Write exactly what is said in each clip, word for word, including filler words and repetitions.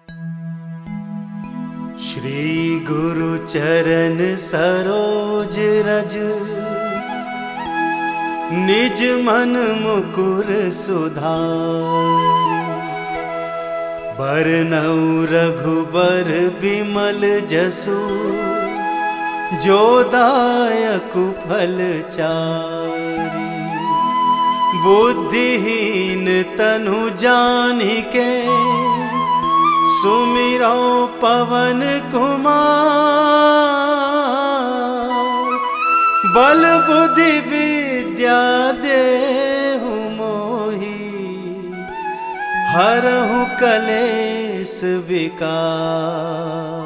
श्री गुरु चरण सरोज रज, निज मन मुकुर सुधारि। बरनउँ रघुबर बिमल जसु, जो दायक फल चारि। बुद्धिहीन तनु जानिके, सुमिरौ पवन कुमार। बल बुद्धि विद्या देहु मोहि, हरहु कलेस विकार।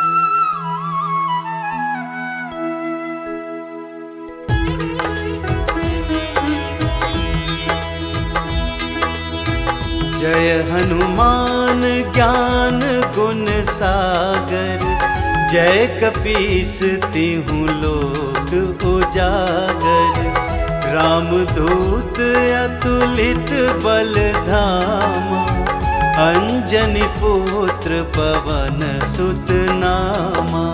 जय हनुमान ज्ञान गुण सागर, जय कपीस तिहु लोक उजागर। रामदूत अतुलित बल धामा, अंजनी पुत्र पवन सुत नामा।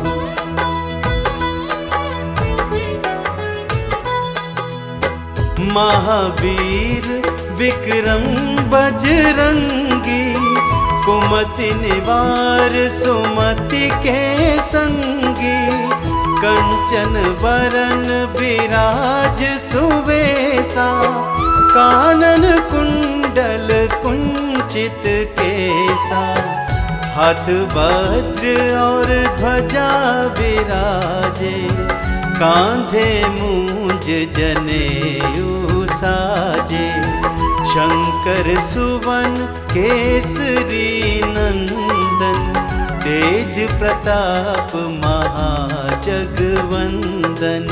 महावीर विक्रम बजरंगी, कुमति निवार सुमति के संगी। कंचन बरन विराज सुवेशा, कानन कुंडल कुंचित केसा। हाथ वज्र और ध्वजा विराजे, कांधे मूंज जनेऊ साजे। शंकर सुवन केसरी नंदन, तेज प्रताप महाजगवंदन।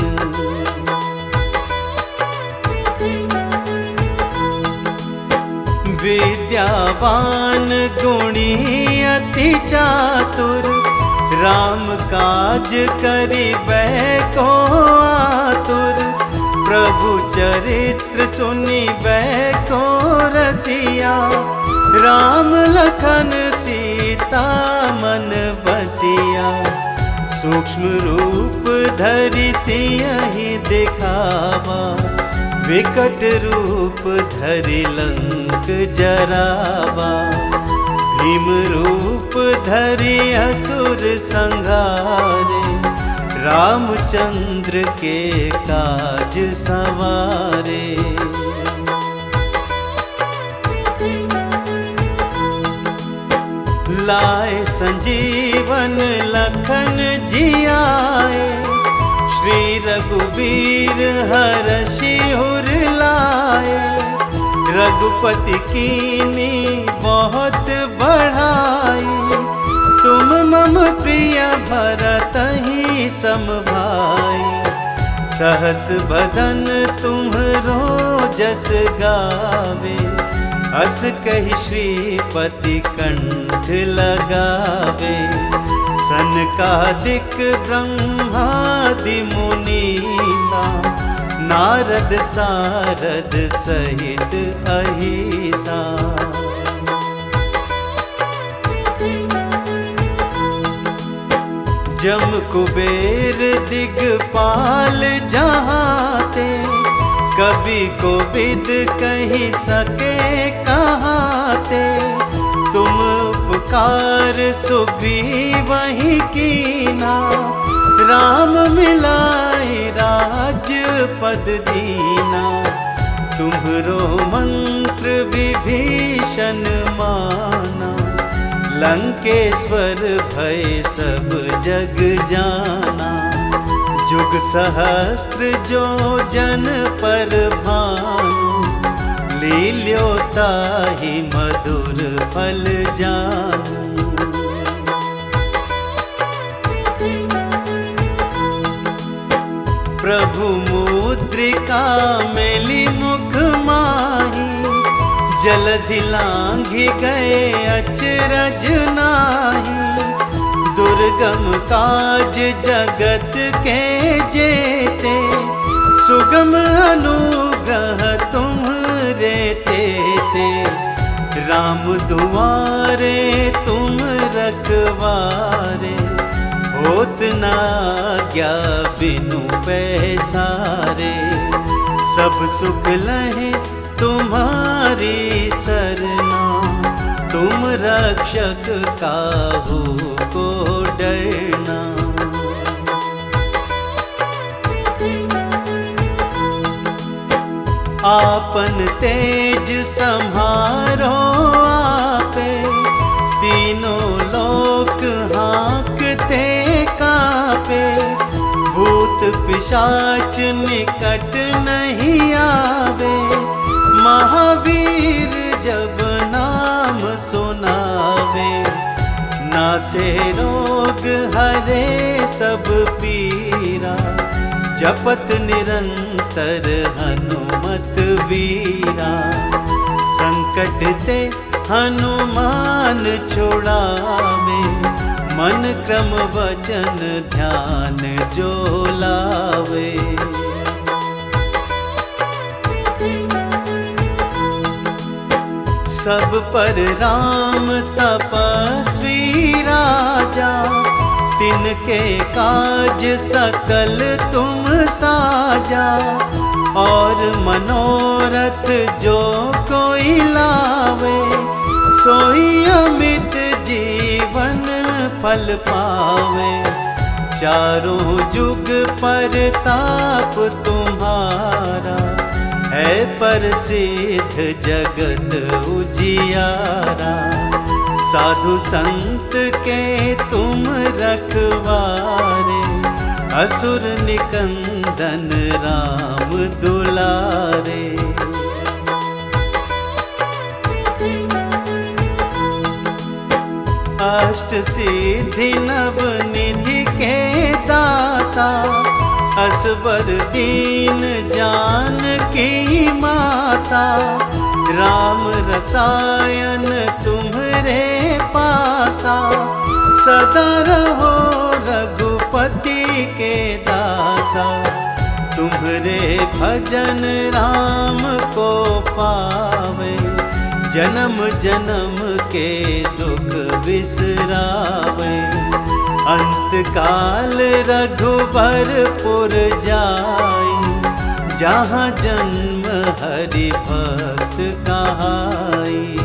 विद्यावान गुणी अति चातुर, राम काज करिबे को आतुर। प्रभु चरित्र सुनिबे को रसिया, राम लखन सीता मन बसिया। सूक्ष्म रूप धरि सियहि दिखावा, विकट रूप धरि लंक जरावा। भीम रूप धरि असुर संहारे, रामचंद्र के काज सवारे। लाए संजीवन लखन जियाए, श्री रघुवीर हरषि उर लाए। रघुपति कीन्ही बहुत बढ़ाई, तुम मम प्रिय भरतहि सम भाई। सहस बदन तुम्हरो जस गावे, अस कहि श्रीपति कंठ लगावे। सनकादिक ब्रह्मादि मुनीसा, नारद सारद सहित अहिसा। जम कुबेर दिगपाल जहाते, कवि कोविद कहि सके कहाते। तुम उपकार सुग्रीवहि कीना, राम मिलाइ राजपद दीना। तुम्हरो मंत्र विभीषण माना, लंकेश्वर भय सब जग जाना। जुग सहस्त्र जो जन पर भानु, लील्यो ताहि मधुर फल जानू। प्रभु मुद्रिका मेली मुख माही, जलधि लांघि गए अचरज नाही। दुर्गम काज जगत के जेते, सुगम अनुग्रह तुम्हरे तेते। राम दुआरे तुम न आज्ञा बिनु पैसारे, सब सुख लहे तुम्हारी सरना, तुम रक्षक काहू को डरना। आपन तेज संहारो आपे, तीनों लोक हाँकते कापे, भूत पिशाच निकट नहीं आवे, महावीर जब नाम सुनावे, नासे रोग हरे सब पीरा, जपत निरंतर हनुमत वीरा, संकट ते हनुमान छुड़ावे, मन क्रम वचन ध्यान जो लावे। सब पर राम तपस्वी राजा, तिनके काज सकल तुम साजा, और मनोरथ जो कोई लावे, सोई अमित जीवन फल पावे। चारों जुग परताप तुम्हारा, है प्रसिद्ध जगत उजियारा, साधु संत के तुम रखवारे, असुर निकंदन राम दुलारे। अष्ट सिद्धि नव निधि के दाता, असवर दीन जानकी माता, राम रसायन तुम्हरे पासा, सदा रहो रघुपति के दासा, तुम्हरे भजन राम को पावे, जन्म जन्म के दुख बिसरावे। अंत काल रघुबरपुर जाई, जहाँ जन्म हरि भक्त कहाई।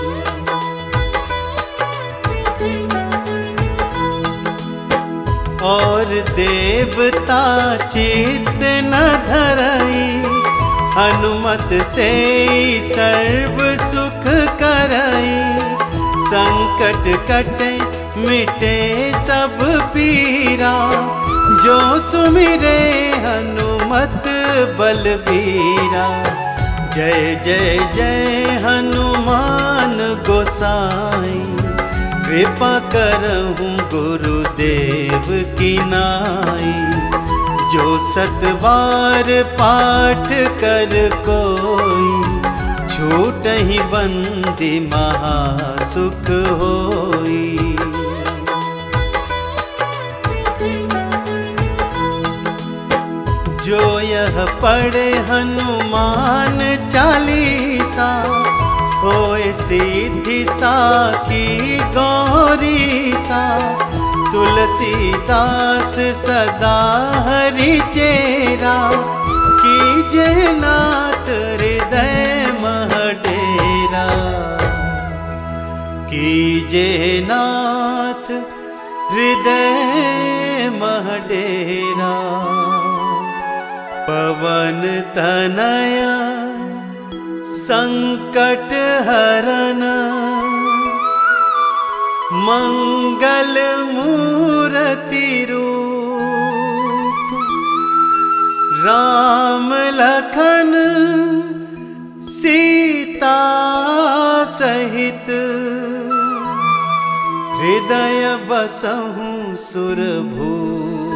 और देवता चित्त न धरई, हनुमत से सर्व सुख करई। संकट कटे मिटे सब पीरा, जो सुमिरे हनुमत बलबीरा। जय जय जय हनुमान गोसाई, कृपा करहूँ गुरुदेव की नाई। जो सतबार पाठ कर कोई, छूटहि बंदी महासुख होई। जो यह पढ़े हनुमान चालीसा, होए सिद्धि साखी गौरीसा। तुलसीदास सदा हरि चेरा, कीजे नाथ हृदय मह डेरा। कीजे नाथ हृदय मह डेरा। पवन तनया संकट हरन, मंगल मूर्ति रूप। राम लखन सीता सहित, हृदय बसहु सुरभूप।